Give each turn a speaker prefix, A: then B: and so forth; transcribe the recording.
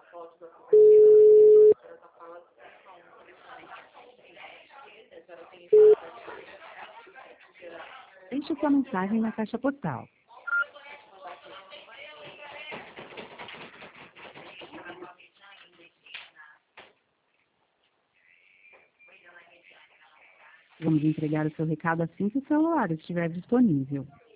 A: Deixe sua mensagem na caixa postal. Vamos entregar o seu recado assim que o celular estiver disponível.